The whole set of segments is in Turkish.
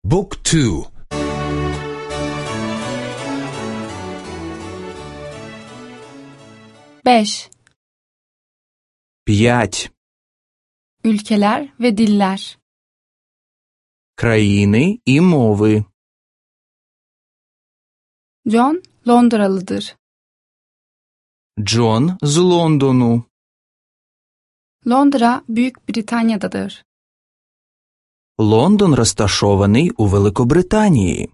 Book 2. 5. 5. Ülkeler ve diller. Країни і мови. John Londralıdır. Джон з Лондону. Londra Büyük Britanya'dadır. Лондон розташований у Великобританії.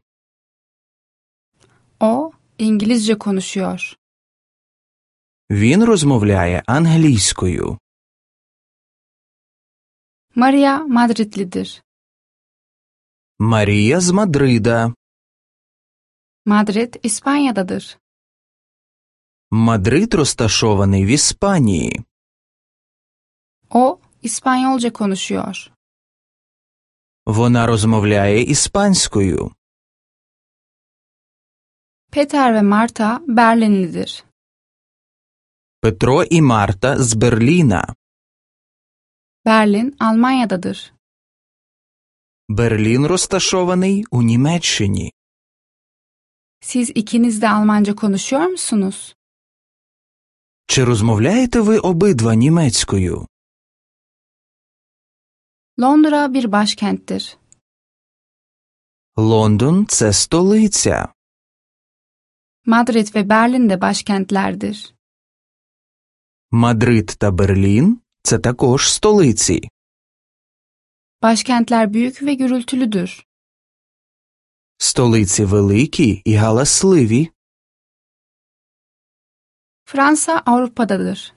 O İngilizce konuşuyor. Він розмовляє англійською. Maria Madridlidir. Марія з Мадрида. Madrid İspanya'dadır. Мадрид розташований в Іспанії. O İspanyolca konuşuyor. Вона розмовляє іспанською. Peter ve Marta Berlinlidir. Петро і Марта з Берліна. Berlin Almanya'dadır. Берлін розташований у Німеччині. Siz ikiniz de Almanca konuşuyor musunuz? Чи розмовляєте ви обидва німецькою? Londra bir başkenttir. Лондон – це столиця. Madrid ve Berlin de başkentlerdir. Мадрид та Берлін – це також столиці. Başkentler büyük ve gürültülüdür. Столиці великі і галасливі. Fransa Avrupa'dadır.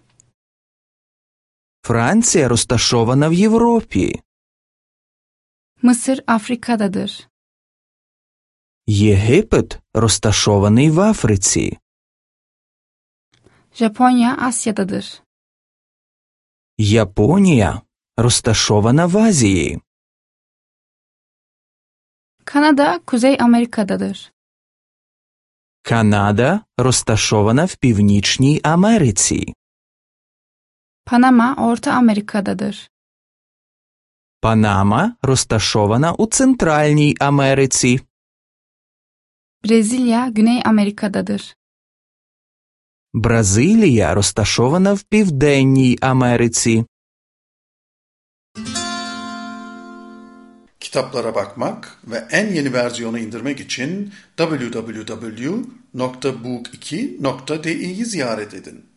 Франція розташована в Європі. Mısır Afrika'dadır. Єгипет розташований в Африці. Japonya Asya'dadır. Японія розташована в Азії. Kanada Kuzey Amerika'dadır. Канада розташована в Північній Америці. Panama Orta Amerika'dadır. Панама розташована у Центральній Америці. Brezilya Güney Amerika'dadır. Бразилія розташована в Південній Америці. Kitaplara bakmak ve en yeni versiyonu indirmek için www.book2.di'yi ziyaret edin.